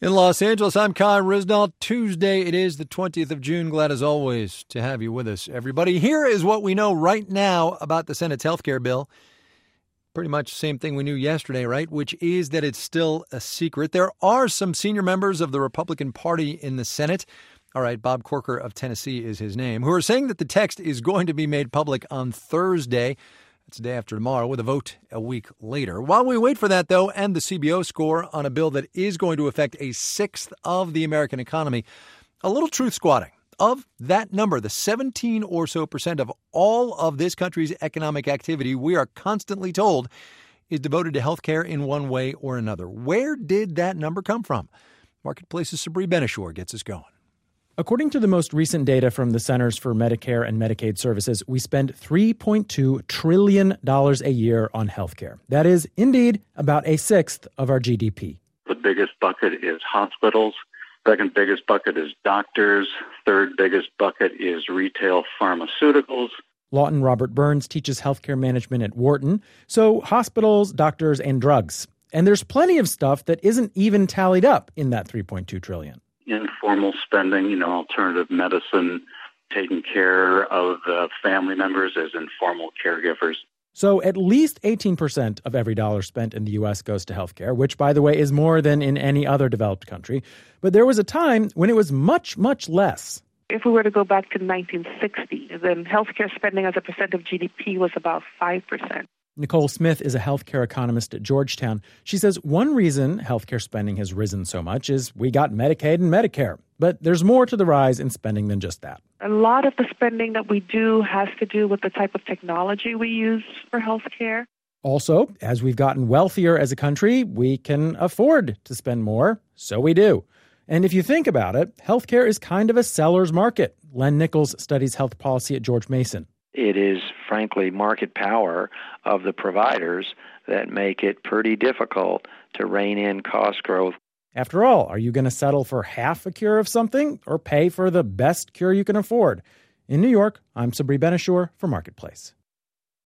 In Los Angeles, I'm Kai Risnall. Tuesday, it is the 20th of June. Glad as always to have you with us, everybody. Here is what we know right now about the Senate's health care bill. Pretty much the same thing we knew yesterday, right? Which is that it's still a secret. There are some senior members of the Republican Party in the Senate. All right, Bob Corker of Tennessee is his name, who are saying that the text is going to be made public on Thursday. That's the day after tomorrow, with a vote a week later. While we wait for that, though, and the CBO score on a bill that is going to affect a sixth of the American economy, a little truth squatting. Of that number, the 17 or so % of all of this country's economic activity, we are constantly told, is devoted to health care in one way or another. Where did that number come from? Marketplace's Sabri Benishore gets us going. According to the most recent data from the Centers for Medicare and Medicaid Services, we spend $3.2 trillion a year on health care. That is, indeed, about a sixth of our GDP. The biggest bucket is hospitals. Second biggest bucket is doctors. Third biggest bucket is retail pharmaceuticals. Lawton Robert Burns teaches healthcare management at Wharton. So hospitals, doctors, and drugs. And there's plenty of stuff that isn't even tallied up in that $3.2 trillion. Informal spending, alternative medicine, taking care of the family members as informal caregivers. So at least 18% of every dollar spent in the U.S. goes to healthcare, which, by the way, is more than in any other developed country. But there was a time when it was much, much less. If we were to go back to 1960, then healthcare spending as a percent of GDP was about 5%. Nicole Smith is a healthcare economist at Georgetown. She says one reason healthcare spending has risen so much is we got Medicaid and Medicare. But there's more to the rise in spending than just that. A lot of the spending that we do has to do with the type of technology we use for healthcare. Also, as we've gotten wealthier as a country, we can afford to spend more, so we do. And if you think about it, healthcare is kind of a seller's market. Len Nichols studies health policy at George Mason. It is, frankly, market power of the providers that make it pretty difficult to rein in cost growth. After all, are you going to settle for half a cure of something or pay for the best cure you can afford? In New York, I'm Sabri Benishore for Marketplace.